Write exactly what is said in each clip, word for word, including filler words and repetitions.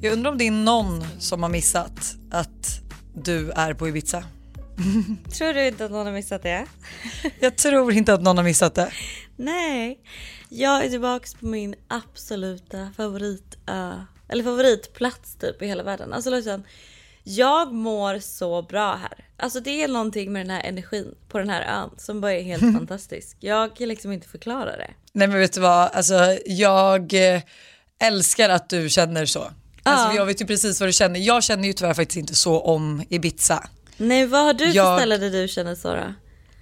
Jag undrar om det är någon som har missat att du är på Ibiza. Tror du inte att någon har missat det? Jag tror inte att någon har missat det. Nej, jag är tillbaka på min absoluta favorit ö, eller favoritplats typ i hela världen. Alltså liksom, jag mår så bra här. Alltså det är någonting med den här energin på den här ön som bara är helt mm. fantastisk. Jag kan liksom inte förklara det. Nej men vet du vad, alltså jag älskar att du känner så. Ja. Alltså jag vet ju precis vad du känner. Jag känner ju tyvärr faktiskt inte så om Ibiza. Nej, vad har du för jag... ställe där du känner så då?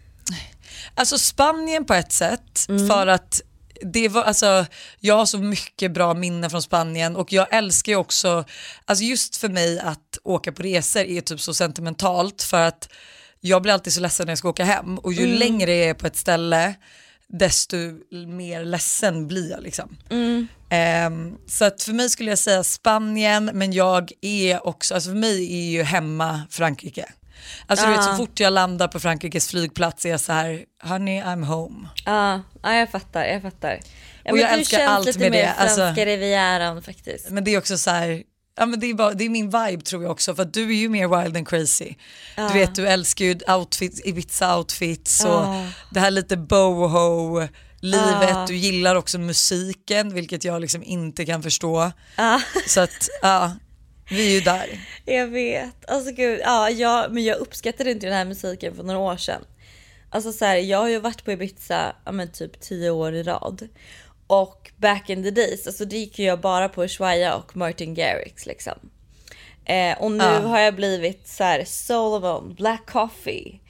Alltså Spanien på ett sätt, mm. för att det var, alltså, jag har så mycket bra minnen från Spanien och jag älskar ju också, alltså just för mig att åka på resor är typ så sentimentalt för att jag blir alltid så ledsen när jag ska åka hem och ju mm. längre jag är på ett ställe desto mer ledsen blir jag liksom. Mm. Um, så att för mig skulle jag säga Spanien, men jag är också, alltså för mig är ju hemma Frankrike. Alltså ah. du vet, så fort jag landar på Frankrikes flygplats är jag så här, honey I'm home. Ja, ah. ah, jag fattar, jag fattar. Ja, och jag älskar allt med det. Du känns lite mer franska alltså, rivieran faktiskt. Men det är också så här, ja men det är, bara, det är min vibe tror jag också, för att du är ju mer wild and crazy. Ah. Du vet, du älskar ju outfits, Ibiza outfits och ah. det här lite boho livet, ah. du gillar också musiken, vilket jag liksom inte kan förstå. Ah. Så att, ja, vi är ju där. Jag vet, alltså gud, ja, jag, men jag uppskattade inte den här musiken för några år sedan. Alltså så här, jag har ju varit på Ibiza, ja men typ tio år i rad. Och back in the days, alltså det gick jag bara på Ushuaia och Martin Garrix liksom. Eh, och nu ah. har jag blivit så här Sullivan, Black Coffee,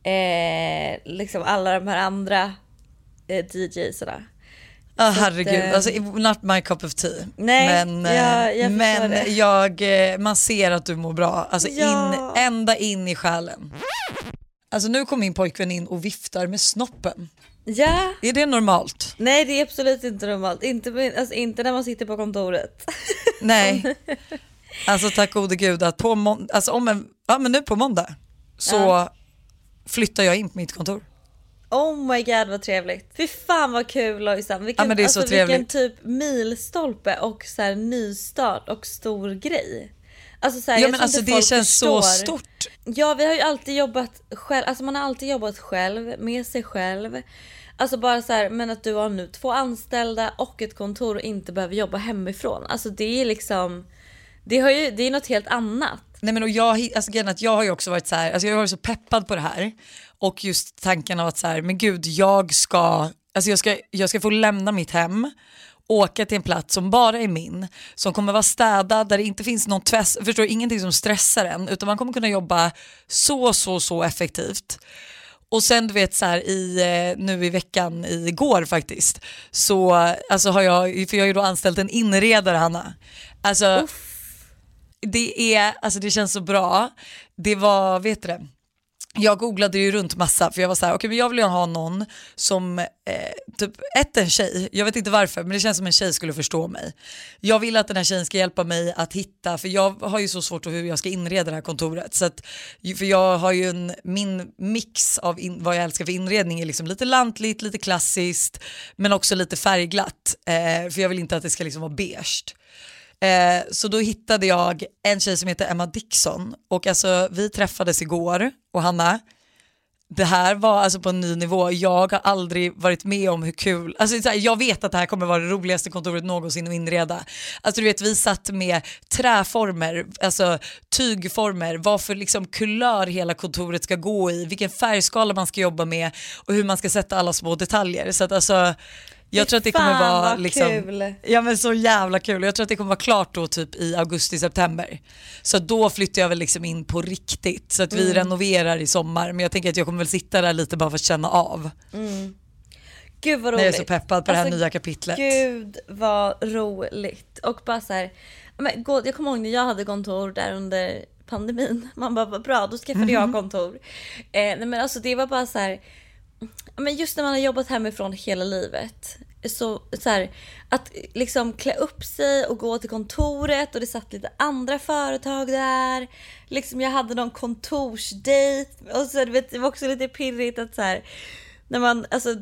eh, liksom alla de här andra eh, D Js-arna. Ja, oh, herregud, att, alltså not my cup of tea. Nej, men jag, jag men jag, man ser att du mår bra. Alltså ja. in, ända in i själen. Alltså nu kom min pojkvän in och viftar med snoppen. Ja. Är det normalt? Nej, det är absolut inte normalt. Inte, alltså, inte när man sitter på kontoret. Nej. Alltså tack gode gud att på må- alltså, om en, ja, men nu på måndag så ja. flyttar jag in på mitt kontor. Oh my god, vad trevligt. Fy fan vad kul, Lojsan. Vilken, ja, men det är så alltså, trevligt. Vilken typ milstolpe och så här nystart och stor grej. Alltså så här, ja men alltså det känns förstår. så stort. Ja, vi har ju alltid jobbat själv. Alltså man har alltid jobbat själv, med sig själv. Alltså bara så här, men att du har nu två anställda och ett kontor och inte behöver jobba hemifrån. Alltså det är liksom, det, har ju, det är något helt annat. Nej men och jag, alltså att jag har ju också varit så här, alltså jag har varit så peppad på det här. Och just tanken av att så här, men gud, jag ska, alltså jag ska, jag ska få lämna mitt hem, åka till en plats som bara är min, som kommer vara städad, där det inte finns någon tvärs, förstår, ingenting som stressar en, utan man kommer kunna jobba så, så, så effektivt. Och sen du vet så här i, nu i veckan, igår faktiskt, så alltså har jag, för jag har ju då anställt en inredare, Hanna. Alltså, Uff. det är, alltså det känns så bra. Det var, vet du det? Jag googlade ju runt massa för jag var så här, okej okay, men jag vill ju ha någon som eh, typ ett en tjej, jag vet inte varför men det känns som en tjej skulle förstå mig. Jag vill att den här tjejen ska hjälpa mig att hitta, för jag har ju så svårt att hur jag ska inreda det här kontoret, så att, för jag har ju en, min mix av in, vad jag älskar för inredning är liksom lite lantligt, lite klassiskt men också lite färgglatt, eh, för jag vill inte att det ska liksom vara beige. Eh, så då hittade jag en tjej som heter Emma Dixon och alltså vi träffades igår och Hanna, det här var alltså på en ny nivå. Jag har aldrig varit med om hur kul, alltså så här, jag vet att det här kommer vara det roligaste kontoret någonsin att inreda. Alltså du vet, vi satt med träformer, alltså tygformer, vad för liksom kulör hela kontoret ska gå i, vilken färgskala man ska jobba med och hur man ska sätta alla små detaljer. Så att alltså jag tror att det kommer vara liksom, kul. Ja men så jävla kul. Jag tror att det kommer vara klart då typ i augusti-september. Så då flyttar jag väl liksom in på riktigt. Så att vi mm. renoverar i sommar. Men jag tänker att jag kommer väl sitta där lite bara för att känna av. Mm. Gud vad roligt. Jag är så peppad på alltså, det här nya kapitlet. Gud vad roligt. Och bara så här, men, jag kommer ihåg när jag hade kontor där under pandemin. Man bara, vad bra, då skaffade mm. jag kontor. Eh, nej, men alltså det var bara så här, men just när man har jobbat hemifrån hela livet, så, så här, att liksom klä upp sig och gå till kontoret och det satt lite andra företag där, liksom jag hade någon kontorsdejt och så, vet, det var också lite pirrigt att så här, när man, alltså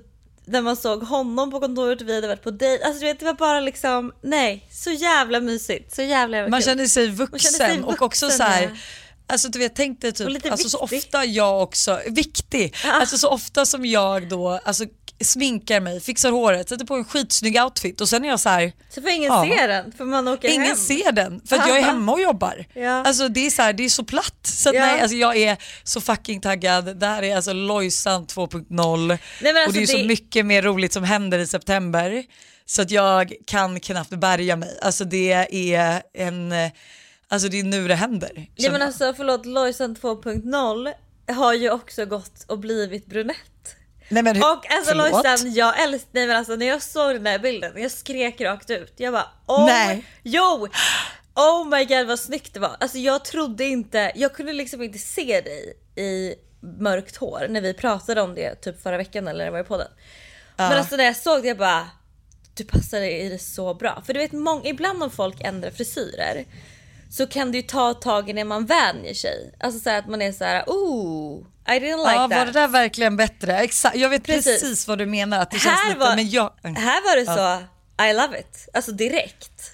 när man såg honom på kontoret och vi hade varit på dejt. Alltså du vet, det var bara liksom, nej, så jävla mysigt. Så jävla jävla Man kul. känner sig vuxen, Man känner sig vuxen och också så här, ja. alltså du vet, tänk dig Och lite typ, alltså så viktig. ofta jag också, viktig, Ja. alltså så ofta som jag då, alltså sminkar mig, fixar håret, sätter på en skitsnygg outfit och sen är jag så här, Så får ingen Ja. se den, för man åker ingen hem. ser den för att jag är hemma och jobbar. Ja. Alltså det är så här, det är så platt. Så att Ja. nej, alltså jag är så fucking taggad. Det här är alltså Lojsan två punkt noll. Nej, men alltså och det är det- så mycket mer roligt som händer i september. Så att jag kan knappt bärga mig. Alltså det är en, alltså det är nu det händer. Ja, men alltså förlåt, Lojsan två punkt noll har ju också gått och blivit brunett. Nej, men hur, Och alltså förlåt? Lojsan, jag älskar, nej men alltså när jag såg den där bilden, jag skrek rakt ut. Jag bara, oh, Nej. jo, oh my god vad snyggt det var. Alltså jag trodde inte, jag kunde liksom inte se dig i mörkt hår när vi pratade om det typ förra veckan eller när jag var på den. Ja. Men alltså när jag såg det, jag bara, du passar i det så bra. För du vet, mång, ibland om folk ändrar frisyrer så kan det ju ta ett tag när man vänjer sig. Alltså så här att man är så här, oh, I didn't like ja, that. var det där verkligen bättre? Exakt, jag vet precis, Precis. vad du menar, att det känns Här lite, var, men jag... här var det så, I love it. Alltså direkt.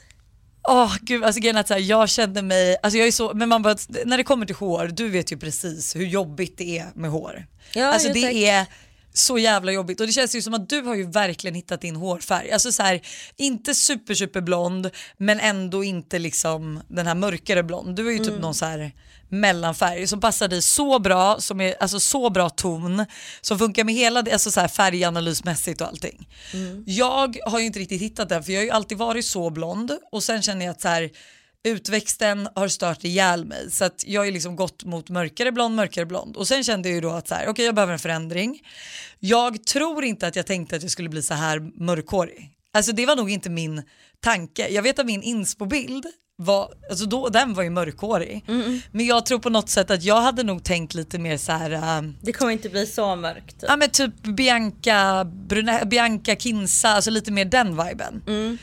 Åh gud, alltså grejen är att så här, jag kände mig, alltså jag är så, men man bara, när det kommer till hår, du vet ju precis hur jobbigt det är med hår. Ja, alltså jo, det tack. är så jävla jobbigt och det känns ju som att du har ju verkligen hittat din hårfärg. Alltså så här, inte super super blond men ändå inte liksom den här mörkare blond. Du är ju typ Mm. någon så här mellanfärg som passar dig så bra, som är alltså så bra ton, som funkar med hela det, alltså så här färganalysmässigt och allting. Mm. Jag har ju inte riktigt hittat den för jag har ju alltid varit så blond och sen känner jag att så här, utväxten har stört ihjäl mig så att jag har ju liksom gått mot mörkare blond, mörkare blond och sen kände jag ju då att så här, okej, okay, jag behöver en förändring. Jag tror inte att jag tänkte att jag skulle bli så här mörkhårig. Alltså det var nog inte min tanke. Jag vet att min inspo-bild var, alltså då, den var ju mörkhårig. Mm. Men jag tror på något sätt att jag hade nog tänkt lite mer så här. Uh, Det kommer inte bli så mörkt. Typ. ja men typ Bianca, Brune, Bianca Kinsa, alltså lite mer den viben. Mm.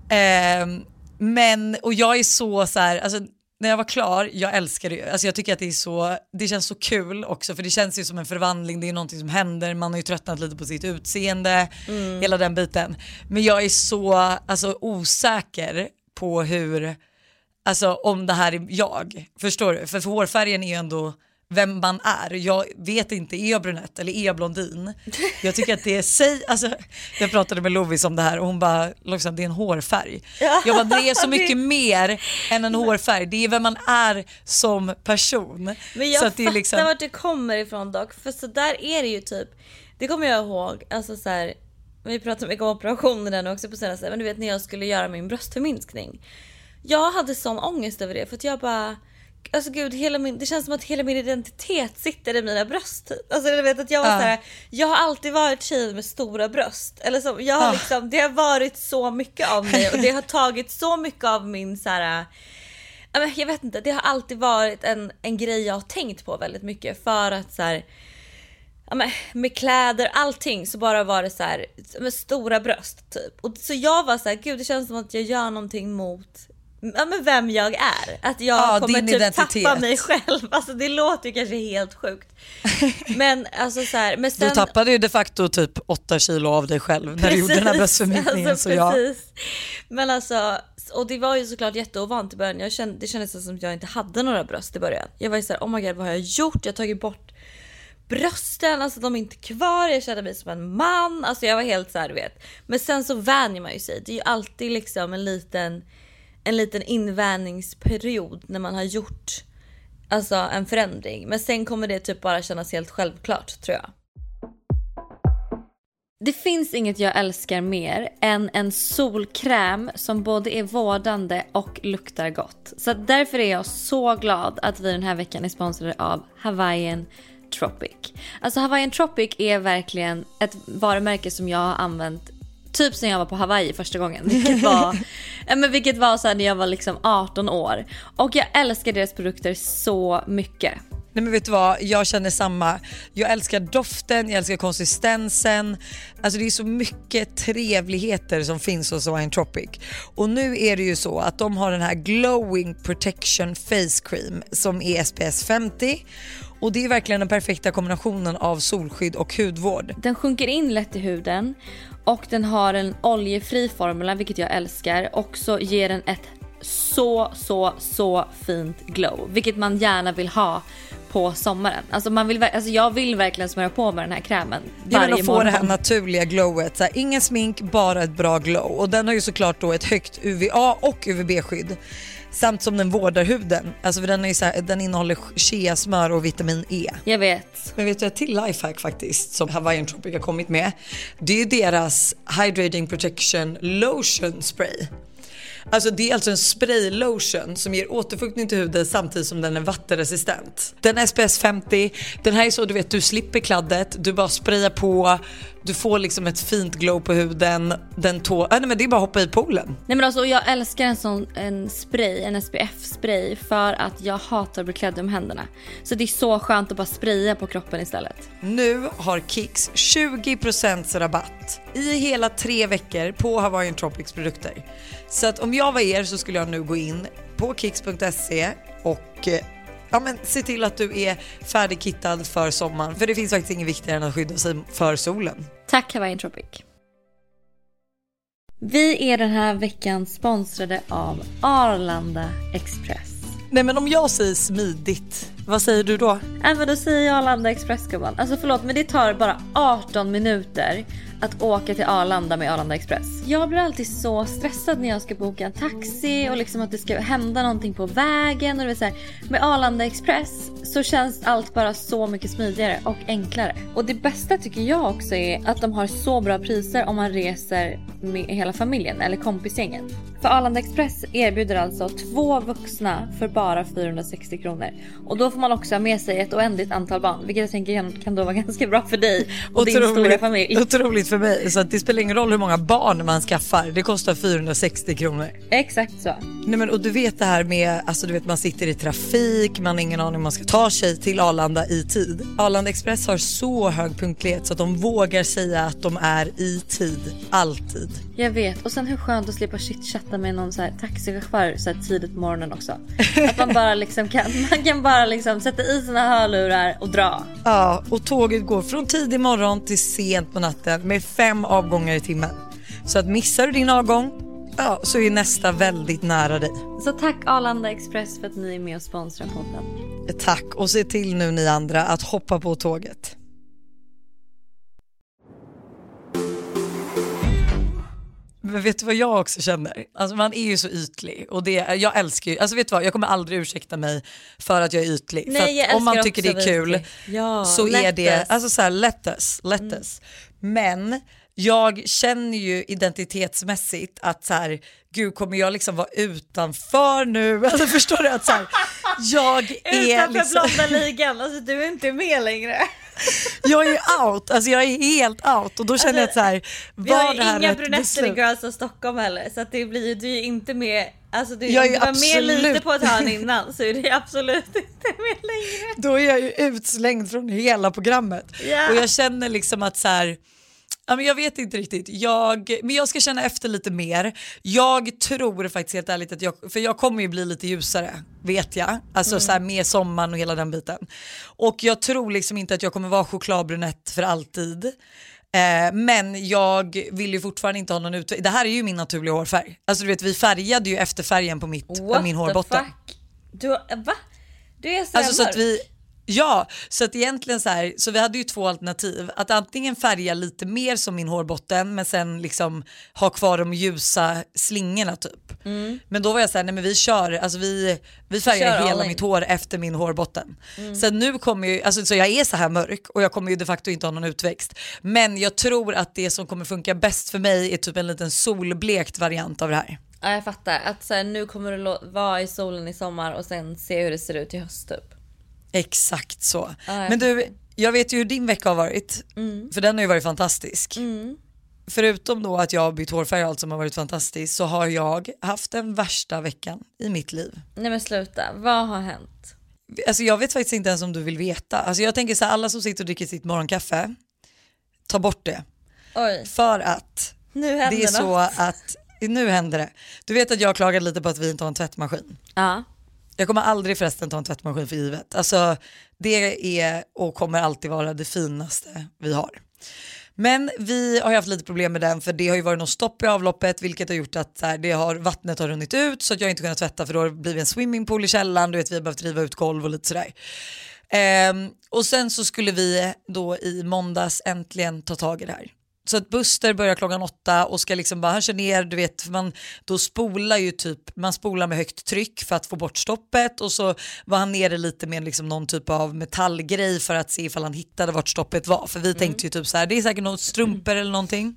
Eh, men, och jag är så så här, alltså när jag var klar, jag älskar det. Alltså jag tycker att det är så, det känns så kul också för det känns ju som en förvandling, det är någonting som händer, man har ju tröttnat lite på sitt utseende, Mm. hela den biten. Men jag är så alltså osäker på hur, alltså om det här är jag, förstår du? För, för hårfärgen är ju ändå vem man är. Jag vet inte, är jag brunett eller är jag blondin? Jag tycker att det är sig, alltså jag pratade med Lovis om det här och hon bara, liksom, det är en hårfärg. Ja. Jag bara, det är så mycket mer än en hårfärg. Det är vem man är som person. Men jag så att det är fattar liksom, vart det kommer ifrån dock. För så där är det ju typ. Det kommer jag ihåg. Alltså så här, vi pratade mycket om operationer där nu också på senaste. Men du vet när jag skulle göra min bröstförminskning. Jag hade sån ångest över det. För att jag bara, alltså gud, hela min, det känns som att hela min identitet sitter i mina bröst. Alltså jag vet att jag var Ja. så här, jag har alltid varit tjejen med stora bröst. Eller så, jag har Ja. liksom, det har varit så mycket av mig. Och det har tagit så mycket av min så här. Ja, men jag vet inte, det har alltid varit en, en grej jag har tänkt på väldigt mycket. För att så här, ja, men, med kläder, allting, så bara var det så här, med stora bröst typ. Och så jag var så här, gud det känns som att jag gör någonting mot, ja, men vem jag är. Att jag Ja, kommer din typ identitet. tappa mig själv. Alltså det låter ju kanske helt sjukt. Men alltså så här, men sen, du tappade ju de facto typ åtta kilo av dig själv när du gjorde den här bröstförminskningen. alltså, så jag, precis. Men alltså, och det var ju såklart jätteovant i början. Jag kände, det kändes som att jag inte hade några bröst i början. Jag var ju såhär, oh my god, vad har jag gjort? Jag har tagit bort brösten, alltså de är inte kvar. Jag kände mig som en man. Alltså jag var helt så här, du vet. Men sen så vänjer man ju sig. Det är ju alltid liksom en liten en liten invänjningsperiod när man har gjort alltså en förändring. Men sen kommer det typ bara kännas helt självklart, tror jag. Det finns inget jag älskar mer än en solkräm som både är vårdande och luktar gott. Så därför är jag så glad att vi den här veckan är sponsrade av Hawaiian Tropic. Alltså Hawaiian Tropic är verkligen ett varumärke som jag har använt typ sen jag var på Hawaii första gången. Vilket var, men vilket var så här när jag var liksom arton år. Och jag älskar deras produkter så mycket. Nej men vet du vad, jag känner samma. Jag älskar doften, jag älskar konsistensen. Alltså det är så mycket trevligheter som finns hos Hawaiian Tropic. Och nu är det ju så att de har den här Glowing Protection Face Cream som är S P F femtio. Och det är verkligen den perfekta kombinationen av solskydd och hudvård. Den sjunker in lätt i huden och den har en oljefri formula, vilket jag älskar. Och så ger den ett så, så, så fint glow, vilket man gärna vill ha på sommaren. Alltså, man vill, alltså jag vill verkligen smörja på med den här krämen varje morgon. Få morgon. det här naturliga glowet. Så här, ingen smink, bara ett bra glow. Och den har ju såklart då ett högt U V A och U V B-skydd. Samt som den vårdar huden. Alltså för den, är så här, den innehåller cheasmör och vitamin E. Jag vet. Men vet du ett till lifehack faktiskt som Hawaiian Tropic har kommit med? Det är ju deras Hydrating Protection Lotion Spray. Alltså det är alltså en spraylotion som ger återfuktning till huden samtidigt som den är vattenresistent. Den är S P F femtio, den här är så du vet, du slipper kladdet, du bara sprayar på, du får liksom ett fint glow på huden. Den tå- äh, nej men det är bara att hoppa i poolen. Nej men alltså jag älskar en sån en spray, en S P F-spray för att jag hatar att bli klädd om händerna. Så det är så skönt att bara spraya på kroppen istället. Nu har Kicks tjugo procent rabatt i hela tre veckor på Hawaiian Tropics produkter. Så att om jag var er så skulle jag nu gå in på kicks punkt se och ja, men se till att du är färdigkittad för sommaren. För det finns faktiskt inget viktigare än att skydda sig för solen. Tack Hawaiian Tropic. Vi är den här veckan sponsrade av Arlanda Express. Nej men om jag säger smidigt, vad säger du då? Nej men då säger jag Arlanda Express gumman. Alltså förlåt men det tar bara arton minuter att åka till Arlanda med Arlanda Express. Jag blir alltid så stressad när jag ska boka en taxi och liksom att det ska hända någonting på vägen. Och det är så här, med Arlanda Express så känns allt bara så mycket smidigare och enklare. Och det bästa tycker jag också är att de har så bra priser om man reser med hela familjen eller kompisgängen. För Arlanda Express erbjuder alltså två vuxna för bara fyrahundrasextio kronor. Och då får man också ha med sig ett oändligt antal barn, vilket jag tänker kan, kan då vara ganska bra för dig och otroligt, din stora familj. Otroligt för mig, så att det spelar ingen roll hur många barn man skaffar. Det kostar fyrahundrasextio kronor. Exakt så. Nej men och du vet det här med, alltså du vet man sitter i trafik, man har ingen aning om man ska ta sig till Arlanda i tid. Arlanda Express har så hög punktlighet så att de vågar säga att de är i tid, alltid. Jag vet, och sen hur skönt att slippa chitchatta med någon så här taxichaufför så här tidigt på morgonen också. Att man bara liksom kan, man kan bara liksom sätta i sina hörlurar och dra. Ja, och tåget går från tidig morgon till sent på natten med fem avgångar i timmen. Så att missar du din avgång, ja, så är nästa väldigt nära dig. Så tack Arlanda Express för att ni är med och sponsrar podden. Tack, och se till nu ni andra att hoppa på tåget. Men vet du vad jag också känner? Alltså man är ju så ytlig och det, jag älskar ju, alltså vet du vad, jag kommer aldrig ursäkta mig för att jag är ytlig. Nej, för att om man tycker det är kul ja, så är det, alltså så här, let us, let mm. us. Men jag känner ju identitetsmässigt att så här, gud kommer jag liksom vara utanför nu? Alltså förstår du att så här, jag är utanför liksom blonda ligan, alltså du är inte med längre. Jag är out, alltså jag är helt out och då känner alltså, jag att så här, vi har det här inga brunetter i Girls of Stockholm heller, så att det blir du är inte med, alltså du, jag om du var absolut med lite på ett hörn innan så är det absolut inte med längre. Då är jag ju utslängd från hela programmet. Yeah. Och jag känner liksom att så här, ja, men jag vet inte riktigt. Jag, men jag ska känna efter lite mer. Jag tror faktiskt helt ärligt att jag, för jag kommer ju bli lite ljusare, vet jag. Alltså mm. så här med sommaren och hela den biten. Och jag tror liksom inte att jag kommer vara chokladbrunett för alltid. Eh, men jag vill ju fortfarande inte ha någon ut. Det här är ju min naturliga hårfärg. Alltså du vet, vi färgade ju efter färgen på, mitt, på min hårbotten. Du, va? Du är så alltså så att vi Ja, så att egentligen så här, så vi hade ju två alternativ. Att antingen färga lite mer som min hårbotten men sen liksom ha kvar de ljusa slingorna typ. Mm. Men då var jag så här, nej men vi kör, alltså vi, vi färgar kör hela mitt hår efter min hårbotten. Mm. Så nu kommer ju, alltså så jag är så här mörk och jag kommer ju de facto inte ha någon utväxt. Men jag tror att det som kommer funka bäst för mig är typ en liten solblekt variant av det här. Ja, jag fattar. Att så här, nu kommer du vara i solen i sommar och sen se hur det ser ut i höst typ. Exakt så. Ah, men du, jag vet ju hur din vecka har varit. Mm. För den har ju varit fantastisk. Mm. Förutom då att jag har bytt hårfärg och allt som har varit fantastiskt, så har jag haft den värsta veckan i mitt liv. Nej men sluta, vad har hänt? alltså jag vet faktiskt inte ens om du vill veta. Alltså jag tänker så här, alla som sitter och dricker sitt morgonkaffe, ta bort det. Oj. För att Nu händer det är så något. att, nu händer det. Du vet att jag klagade lite på att vi inte har en tvättmaskin. Ja. Jag kommer aldrig förresten ta en tvättmaskin för givet. Alltså det är och kommer alltid vara det finaste vi har. Men vi har ju haft lite problem med den, för det har ju varit något stopp i avloppet, vilket har gjort att så här, det har, vattnet har runnit ut så att jag inte kunnat tvätta, för då har det blivit en swimmingpool i källaren, du vet, vi har behövt riva ut golv och lite sådär. Ehm, och sen så skulle vi då i måndags äntligen ta tag i det här. Så att Buster börjar klockan åtta och ska liksom bara, han kör ner, du vet, för man då spolar ju typ, man spolar med högt tryck för att få bort stoppet, och så var han nere lite med liksom någon typ av metallgrej för att se ifall han hittade vart stoppet var, för vi mm. tänkte ju typ så här, det är säkert någon strumpor mm. eller någonting.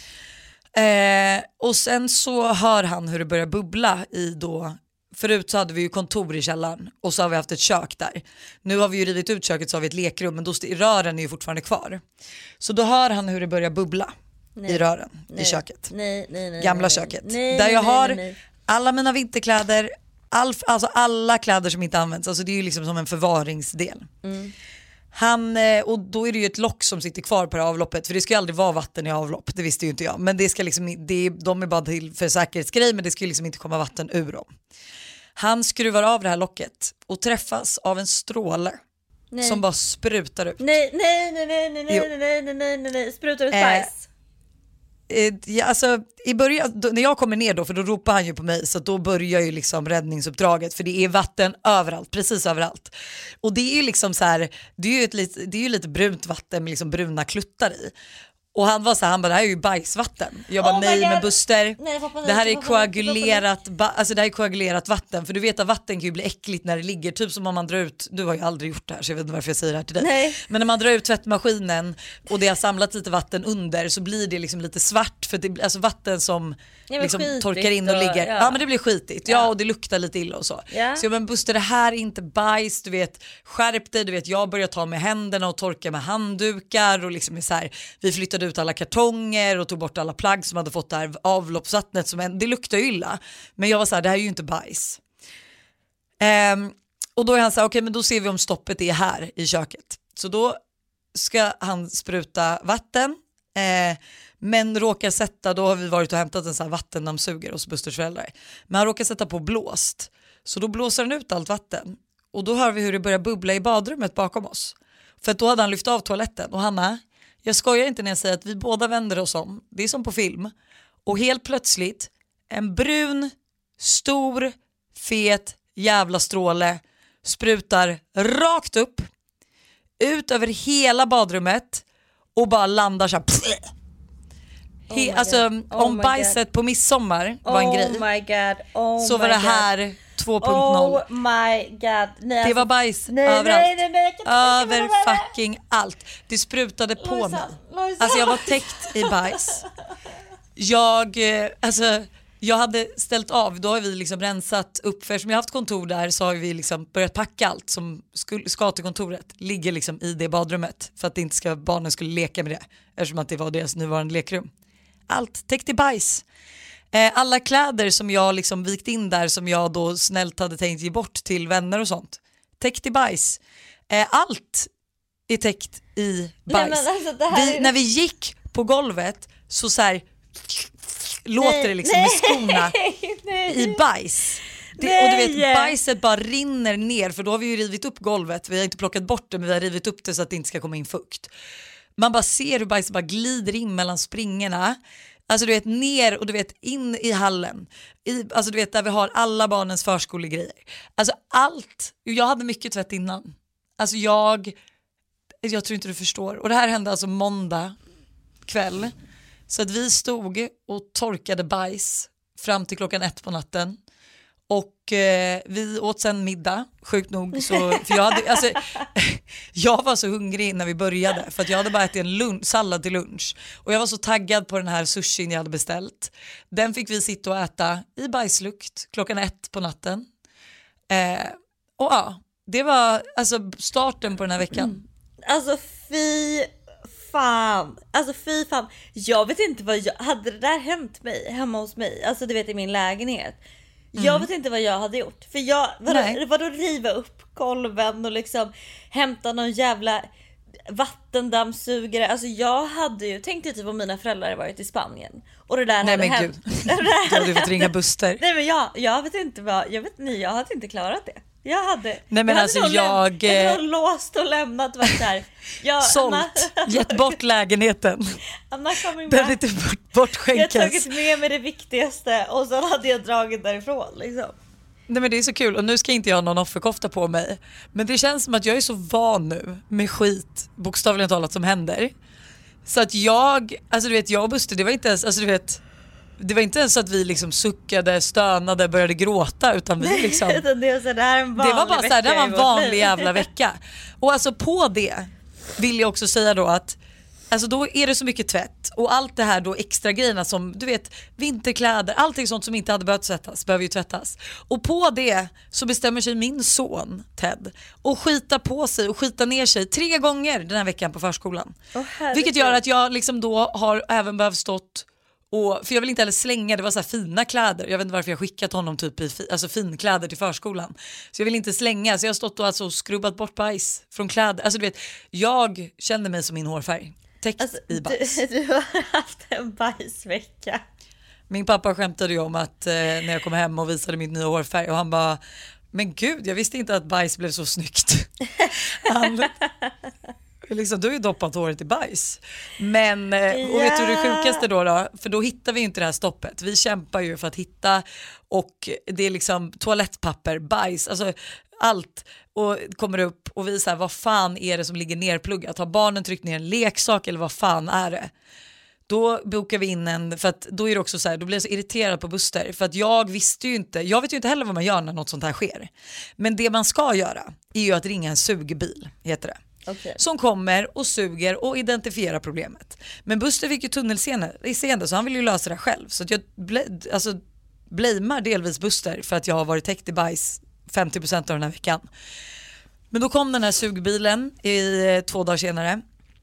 Eh, och sen så hör han hur det börjar bubbla i då, förut så hade vi ju kontor i källaren och så har vi haft ett kök där. Nu har vi ju rivit ut köket, så har vi ett lekrum, men då st- rören är ju fortfarande kvar. Så då hör han hur det börjar bubbla nej. i rören nej. i köket. Nej, nej, nej, Gamla nej, köket. Nej, där jag nej, har nej, nej. alla mina vinterkläder, all, alltså alla kläder som inte används. Alltså det är ju liksom som en förvaringsdel. Mm. Han, och då är det ju ett lock som sitter kvar på det avloppet, för det ska ju aldrig vara vatten i avlopp, det visste ju inte jag. Men det ska liksom, det, de är bara till för säkerhetsgrej, men det ska ju liksom inte komma vatten ur dem. Han skruvar av det här locket och träffas av en stråle nej. som bara sprutar ut. Nej, nej, nej, nej, nej, nej, nej, nej, nej, nej, nej, sprutar ut bajs. Eh, eh, ja, alltså, i början, då, när jag kommer ner då, för då ropar han ju på mig, så då börjar ju liksom räddningsuppdraget, för det är vatten överallt, precis överallt. Och det är ju liksom så här, det är ju, ett, det är ju lite brunt vatten med liksom bruna kluttar i. Och han var så här, han bara, det här är ju bajsvatten. Jag bara, oh nej men Buster, nej, pappa, nej, det här är pappa, koagulerat pappa, alltså det här är koagulerat vatten. För du vet att vatten kan ju bli äckligt när det ligger, typ som om man drar ut, du har ju aldrig gjort det här så jag vet inte varför jag säger det här till dig. Nej. Men när man drar ut tvättmaskinen och det har samlat lite vatten under, så blir det liksom lite svart, för det, alltså vatten som ja, liksom torkar in och, och ligger. Ja. ja men det blir skitigt, ja. ja och det luktar lite illa och så. Ja. Så jag men Buster, det här är inte bajs, du vet, skärp dig, du vet, jag börjar ta med händerna och torka med handdukar och liksom är så här, vi flyttade ut alla kartonger och tog bort alla plagg som hade fått det här avloppsvattnet som en, det luktar ju illa, men jag var så här, det här är ju inte bajs. Ehm, och då är han så här, okej okay, men då ser vi om stoppet är här i köket. Så då ska han spruta vatten, eh, men råkar sätta, då har vi varit och hämtat en sån här vattendammsugare hos Busters föräldrar, men han råkar sätta på blåst, så då blåser han ut allt vatten och då hör vi hur det börjar bubbla i badrummet bakom oss, för att då hade han lyft av toaletten. Och Hanna, jag skojar inte när jag säger att vi båda vänder oss om, det är som på film, och helt plötsligt en brun, stor, fet jävla stråle sprutar rakt upp ut över hela badrummet och bara landar så här. Oh He, alltså oh om bajset God. På midsommar var en oh grej my God. Oh så var det här två punkt noll. Oh my God. Nej, det alltså, var bajs nej, överallt. Nej, nej, nej, över fucking allt. Det sprutade på Lojsa, mig. Lojsa. Alltså jag var täckt i bajs. Jag, alltså jag hade ställt av, då har vi liksom rensat upp, för som jag haft kontor där så har vi liksom börjat packa allt som skulle, ska till kontoret, ligger liksom i det badrummet för att det inte ska, barnen skulle leka med det, eftersom att det var deras nuvarande lekrum. Allt täckt i bajs. Eh, alla kläder som jag liksom vikt in där, som jag då snällt hade tänkt ge bort till vänner och sånt, täckt i bajs. Eh, allt är täckt i bajs. Nej, alltså, är... vi, när vi gick på golvet så så här låter nej, det liksom nej, med skorna nej, i bajs. Det, och du vet, bajset bara rinner ner, för då har vi ju rivit upp golvet. Vi har inte plockat bort det, men vi har rivit upp det så att det inte ska komma in fukt. Man bara ser hur bajset bara glider in mellan springorna. Alltså du vet, ner och du vet in i hallen. I, alltså du vet, där vi har alla barnens förskolegrejer. Alltså allt. Jag hade mycket tvätt innan. Alltså jag jag tror inte du förstår. Och det här hände alltså måndag kväll. Så att vi stod och torkade bajs fram till klockan ett på natten. Och eh, vi åt sen middag, sjukt nog. Så, för jag, hade, alltså, jag var så hungrig när vi började, för att jag hade bara ätit en lunch, sallad till lunch. Och jag var så taggad på den här sushin jag hade beställt. Den fick vi sitta och äta i bajslukt klockan ett på natten. Eh, och ja, det var alltså starten på den här veckan. Mm. Alltså fy fan, alltså fy fan. Jag vet inte vad jag, hade det där hänt mig hemma hos mig, alltså du vet i min lägenhet. Jag mm. vet inte vad jag hade gjort. För jag, vadå, vadå riva upp golven och liksom hämta någon jävla vattendammsugare. Alltså jag hade ju tänkt typ om mina föräldrar hade varit i Spanien och det där nej, hade men hänt. Gud. Du hade fått ringa Buster. Nej men jag, jag vet inte vad, jag vet nej, jag hade inte klarat det. Jag hade, nej, men jag alltså hade jag, läm- jag hade låst och lämnat varit där. Jag, sålt, Anna, gett bort lägenheten. Anna coming den back. inte bort, bortskänkes. Jag har tagit med mig det viktigaste och så hade jag dragit därifrån liksom. Nej men det är så kul och nu ska inte jag ha någon offerkofta på mig. Men det känns som att jag är så van nu med skit, bokstavligen talat, som händer. Så att jag, alltså du vet jag och Buster, det var inte ens, alltså du vet det var inte ens så att vi liksom suckade, stönade, började gråta utan vi liksom det, var så, det, här en vanlig det var bara så här, det var en vanlig liv. jävla vecka. Och alltså på det vill jag också säga då att alltså då är det så mycket tvätt och allt det här då extra grejerna som du vet vinterkläder, allting sånt som inte hade behövt tvättas behöver ju tvättas. Och på det så bestämmer sig min son Ted och skita på sig och skita ner sig tre gånger den här veckan på förskolan. Oh, vilket gör att jag liksom då har även behövt stått och, för jag vill inte heller slänga, det var så här fina kläder. Jag vet inte varför jag skickat honom typ i fi, alltså finkläder till förskolan. Så jag vill inte slänga, så jag har stått och alltså skrubbat bort bajs från kläder. Alltså du vet, jag känner mig som min hårfärg. Täckt alltså, i bajs. Du, du har haft en bajsvecka. Min pappa skämtade ju om att eh, när jag kom hem och visade min nya hårfärg och han bara, men gud, jag visste inte att bajs blev så snyggt. Han, liksom, du har ju doppat håret i bajs. Men, och yeah. vet du det sjukaste då, då? För då hittar vi inte det här stoppet. Vi kämpar ju för att hitta och det är liksom toalettpapper, bajs, alltså allt och kommer upp och vi säger vad fan är det som ligger nerpluggat? Har barnen tryckt ner en leksak eller vad fan är det? Då bokar vi in en, för att då är det också så här, då blir jag så irriterad på Buster för att jag visste ju inte, jag vet ju inte heller vad man gör när något sånt här sker. Men det man ska göra är ju att ringa en sugbil, heter det. Okay. Som kommer och suger och identifierar problemet. Men Buster fick ju tunnelseende så han vill ju lösa det själv. Så att jag ble, alltså, blamear delvis Buster för att jag har varit täckt i bajs femtio procent av den här veckan. Men då kom den här sugbilen i eh, två dagar senare.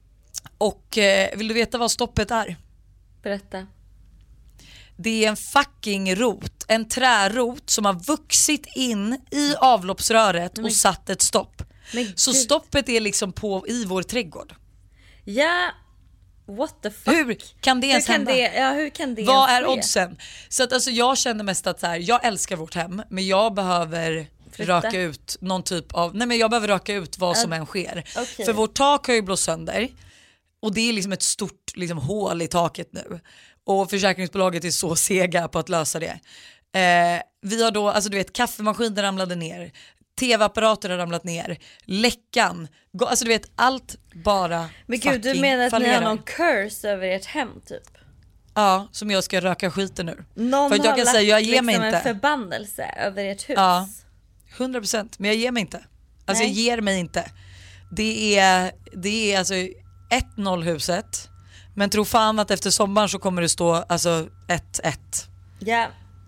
Och eh, vill du veta vad stoppet är? Berätta. Det är en fucking rot, en trärot som har vuxit in i avloppsröret och satt ett stopp. Så stoppet är liksom på i vår trädgård. Ja, what the fuck? Hur kan det ens hur kan hända? Det, ja, hur kan det Vad är ske? oddsen? Så att alltså jag känner mest att så här, jag älskar vårt hem, men jag behöver Flytta. röka ut någon typ av, nej men jag behöver röka ut vad som uh, än sker. Okay. För vårt tak har ju blåst sönder och det är liksom ett stort liksom hål i taket nu. Och försäkringsbolaget är så sega på att lösa det. Eh, vi har då, alltså du vet, kaffemaskinen ramlade ner. Tv-apparater har ramlat ner. Läckan. Alltså du vet, allt bara men gud, du menar att fallerar. Ni har någon curse över ert hem typ? Ja, som jag ska röka skiten ur. Någon för att jag har kan lagt säga, jag ger liksom mig inte. En förbannelse över ert hus. Ja, hundra procent. Men jag ger mig inte. Alltså Nej. jag ger mig inte. Det är, det är alltså ett noll huset. Men tro fan att efter sommaren så kommer det stå alltså ett ett. Ja.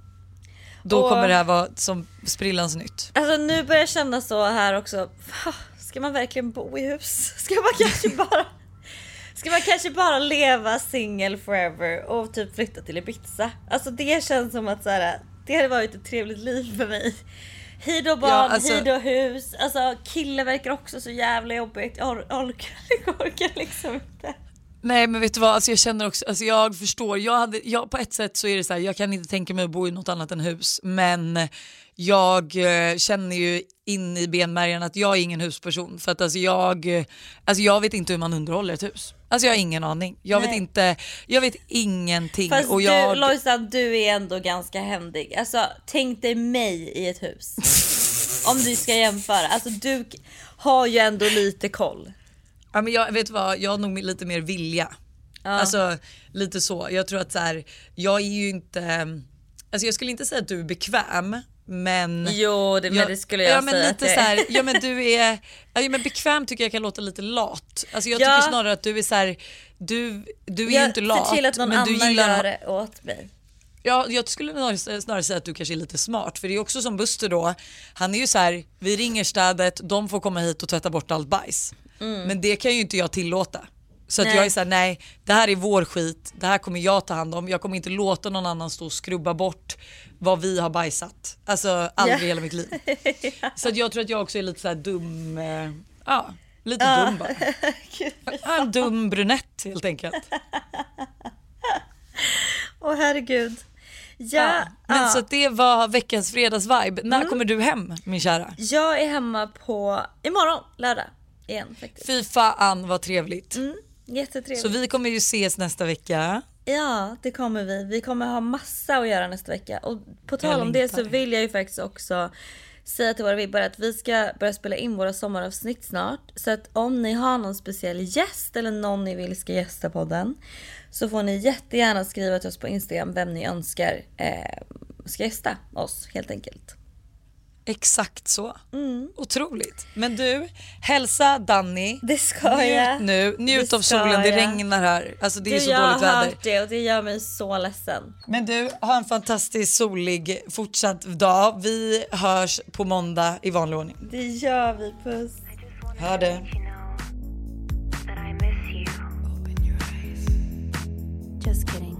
Då och, kommer det här vara som sprillans nytt. Alltså nu börjar jag känna så här också. Ska man verkligen bo i hus? Ska man kanske bara Ska man kanske bara leva single forever och typ flytta till Ibiza? Alltså det känns som att så här, det hade varit ett trevligt liv för mig. Hej då barn, ja, alltså, hej då hus. Alltså killar verkar också så jävla jobbigt. Jag orkar, jag orkar liksom inte. Nej men vet du vad, alltså jag känner också, alltså jag förstår, jag hade, jag, på ett sätt så är det så här, jag kan inte tänka mig att bo i något annat än hus, men jag eh, känner ju in i benmärgen att jag är ingen husperson, för att alltså jag, eh, alltså jag vet inte hur man underhåller ett hus. Alltså jag har ingen aning, jag Nej. vet inte, jag vet ingenting. Fast och jag... du, Lojsan, du är ändå ganska händig. Alltså tänk dig mig i ett hus. Om du ska jämföra, alltså du har ju ändå lite koll. Ja, men jag vet vad, jag har nog lite mer vilja. Ja. Alltså lite så. Jag tror att så här, jag är ju inte, alltså jag skulle inte säga att du är bekväm, men jo, det, men jag, det skulle jag ja, men säga. Lite så här, ja men du är, ja men bekväm tycker jag kan låta lite lat. Alltså jag ja. tycker snarare att du är så här, du du är jag ju inte lat, till att någon men du annan gillar gör det åt mig. Ja, jag skulle snarare säga att du kanske är lite smart, för det är också som Buster då. Han är ju så här, vi ringer städet, de får komma hit och tvätta bort allt bajs. Mm. Men det kan ju inte jag tillåta. Så att Nej. jag är såhär, nej, det här är vår skit, det här kommer jag ta hand om. Jag kommer inte låta någon annan stå och skrubba bort vad vi har bajsat. Alltså aldrig i hela mitt liv. Ja. Så att jag tror att jag också är lite såhär dum, eh, ja, lite Ja. dum bara. En dum brunett helt enkelt. Åh oh, herregud. Ja, Ja, men ja. så att det var veckans fredagsvibe. När mm. kommer du hem, min kära? Jag är hemma på imorgon, lördag igen faktiskt. Fy fan vad trevligt. Mm, jättetrevligt. Så vi kommer ju ses nästa vecka. Ja, det kommer vi. Vi kommer ha massa att göra nästa vecka. Och på tal om det så vill jag ju faktiskt också säga till våra vibbare att vi ska börja spela in våra sommaravsnitt snart. Så att om ni har någon speciell gäst eller någon ni vill ska gästa podden, så får ni jättegärna skriva till oss på Instagram vem ni önskar eh, ska gästa oss helt enkelt. Exakt så. Mm. Otroligt. Men du, hälsa Danny. Det ska jag. Njut nu. Njut Det av solen, ska det jag. regnar här. Alltså det är Du, så jag dåligt har väder. hört det och det gör mig så ledsen. Men du, ha en fantastiskt solig fortsatt dag. Vi hörs på måndag i vanlig ordning. Det gör vi, puss. Hör det. Just kidding.